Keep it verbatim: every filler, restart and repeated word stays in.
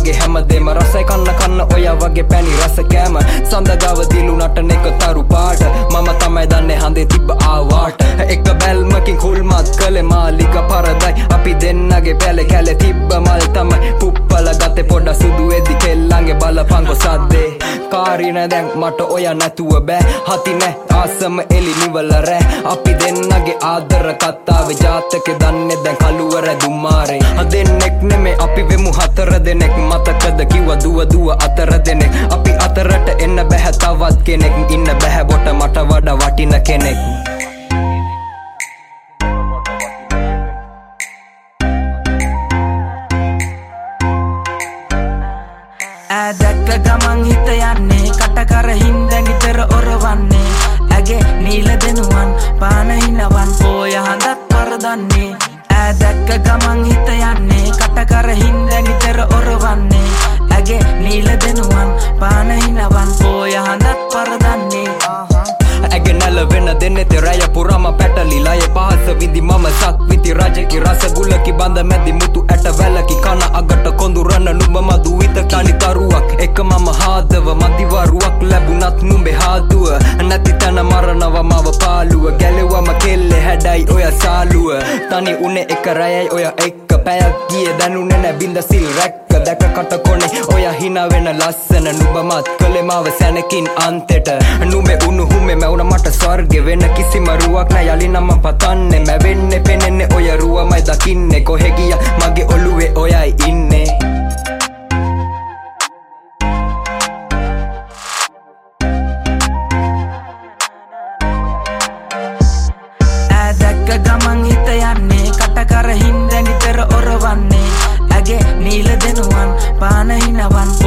වගේ හැමදේම රසයි කන්න කන්න ඔයා වගේ පැණි රස කෑම සඳගාව දිලුනට නෙක තරු පාට මම තමයි දන්නේ හඳේ තිබ්බ ආවාට එක බැල්මකින් කුල්මත් කළේ මාලික පරදයි අපි දෙන්නගේ පැලේ කැලේ තිබ්බ මල් තමයි පුප්පල ගතේ පොඩ සුදු වෙදි කෙල්ලන්ගේ බලපංකො සද්දේ කාරින දැන් මට ඔයා නැතුව බෑ හති නෑ ආසම එලි නිවල රෑ අපි දෙන්නගේ ආදර කතාවේ ජාතකේ දන්නේ දැන් කළුවර දුමාරේ දෙන්නෙක් නෙමේ අපි වෙමු හතර දෙනෙක් මතකද කිව්වා දුව දුව අතර දෙනෙක් අපි අතරට එන්න බැහැ තවත් කෙනෙක් ඉන්න බැහැ බොට මට වඩා වටින කෙනෙක් දැක්ක ගමන් හිත යන්නේ කටකර හින්දා නිතර ඔරවන්නේ ඇගේ නීල දෙනුවන් පාන හිනවන් පෝය හඳත් පරදන්නේ ඈ දැක්ක ගමන් හිත යන්නේ කටකර හින්දා නිතර ඔරවන්නේ ඇගේ නීල දෙනුවන් පාන හිනවන් පෝය හඳත් පරදන්නේ ඇගේ නැල වෙන දෙන්නේ තෙරය පුරාම පැටලි ලය පහස විදි මම සක් විති රජකි රස ගුලකි බඳ මැදි මුතු ඇට වැලකි කන අගට කොඳුරන නුඹ මදු විත කණි තරුවක් එක මම හාදව මදිවරුවක් ලැබුණත් නුඹේ හාදුව නැති තැන මරණව මව පාළුව ගැලෙවම කෙල්ලේ හැඩයි ඔය සාලුව තනි උනේ එක රයයි ඔය එක්ක පැයක් ගියේ දැනුනේ නැ බින්ද සිල් රැක්ක දැක කට කොනේ ඔය හිනා වෙන ලස්සන නුඹ මත් කළේ මාව සැනකින් අන්තෙට නුඹේ උණු හුමේ මැවුන මට ස්වර්ගෙ වෙන කිසිම රුවක් නෑ යලි නම් මම පතන්නේ මැවෙන්නේ පෙනෙන්නේ ඔය රුවමයි දකින්නේ කොහෙ ගියා මගේ ඔළුවේ ඔයයි ඉන්නේ ඈ දැක්ක ගමන් හිත යන්නේ කටකර හින්දා නිතර ඔරවන්නේ ඇගේ නීල දෙනුවන් පාන හිනවන්